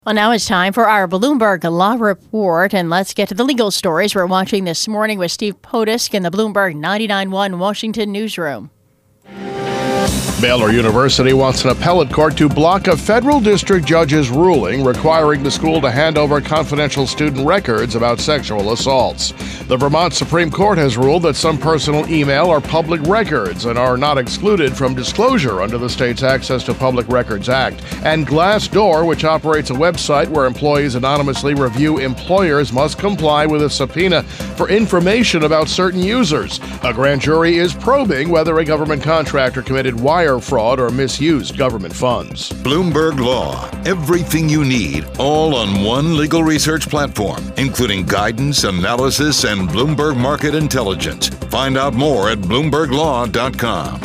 Well, now it's time for our Bloomberg Law Report, and let's get to the legal stories we're watching this morning with Steve Potisk in the Bloomberg 99.1 Washington newsroom. Baylor University wants an appellate court to block a federal district judge's ruling requiring the school to hand over confidential student records about sexual assaults. The Vermont Supreme Court has ruled that some personal email are public records and are not excluded from disclosure under the state's Access to Public Records Act. And Glassdoor, which operates a website where employees anonymously review employers, must comply with a subpoena for information about certain users. A grand jury is probing whether a government contractor committed wire fraud or misused government funds. Bloomberg Law. Everything you need, all on one legal research platform, including guidance, analysis, and Bloomberg Market Intelligence. Find out more at BloombergLaw.com.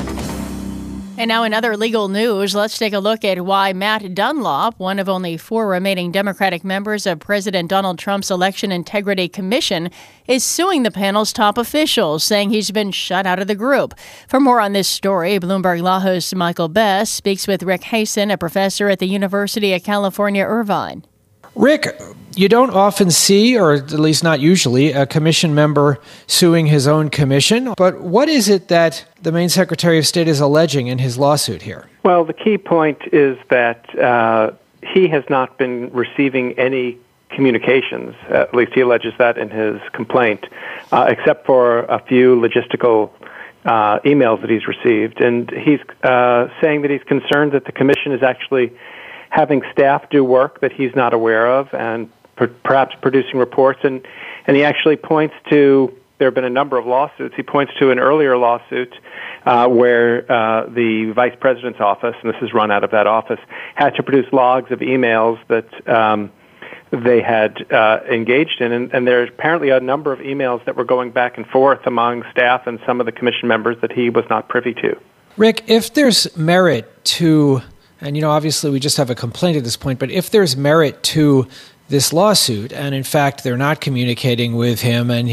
And now in other legal news, let's take a look at why Matt Dunlop, one of only 4 remaining Democratic members of President Donald Trump's Election Integrity Commission, is suing the panel's top officials, saying he's been shut out of the group. For more on this story, Bloomberg Law host Michael Best speaks with Rick Hasen, a professor at the University of California, Irvine. Rick, you don't often see, or at least not usually, a commission member suing his own commission. But what is it that the Maine Secretary of State is alleging in his lawsuit here? Well, the key point is that he has not been receiving any communications, at least he alleges that in his complaint, except for a few logistical emails that he's received. And he's saying that he's concerned that the commission is actually having staff do work that he's not aware of and perhaps producing reports. And he actually points to, there have been a number of lawsuits. He points to an earlier lawsuit where the vice president's office, and this is run out of that office, had to produce logs of emails that they had engaged in. And there's apparently a number of emails that were going back and forth among staff and some of the commission members that he was not privy to. Rick, if there's merit to, and obviously we just have a complaint at this point, but if there's merit to this lawsuit, and in fact they're not communicating with him, and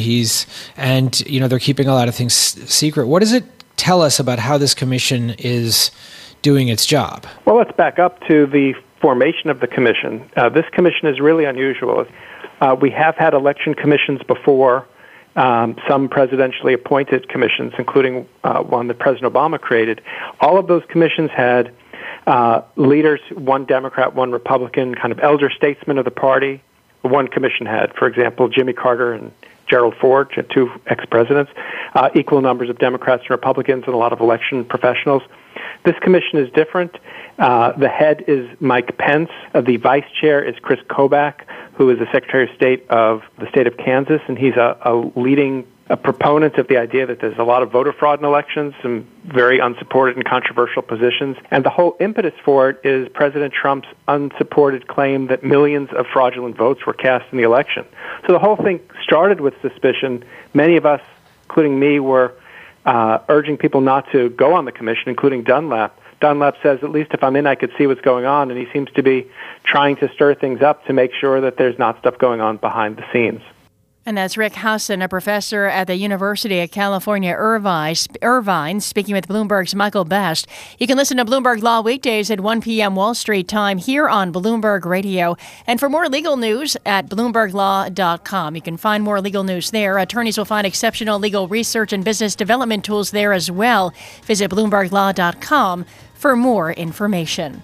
they're keeping a lot of things secret, what does it tell us about how this commission is doing its job? Well, let's back up to the formation of the commission. This commission is really unusual. We have had election commissions before, some presidentially appointed commissions, including one that President Obama created. All of those commissions had leaders, one Democrat, one Republican, kind of elder statesmen of the party. One commission had, for example, Jimmy Carter and Gerald Ford, 2 ex-presidents, equal numbers of Democrats and Republicans and a lot of election professionals. This commission is different. The head is Mike Pence. The vice chair is Chris Kobach, who is the Secretary of State of the state of Kansas, and he's a leading proponent of the idea that there's a lot of voter fraud in elections, some very unsupported and controversial positions. And the whole impetus for it is President Trump's unsupported claim that millions of fraudulent votes were cast in the election. So the whole thing started with suspicion. Many of us, including me, were urging people not to go on the commission, including Dunlap. Dunlap says, at least if I'm in, I could see what's going on, and he seems to be trying to stir things up to make sure that there's not stuff going on behind the scenes. And that's Rick Hasen, a professor at the University of California, Irvine, speaking with Bloomberg's Michael Best. You can listen to Bloomberg Law weekdays at 1 p.m. Wall Street time here on Bloomberg Radio. And for more legal news at BloombergLaw.com. You can find more legal news there. Attorneys will find exceptional legal research and business development tools there as well. Visit BloombergLaw.com for more information.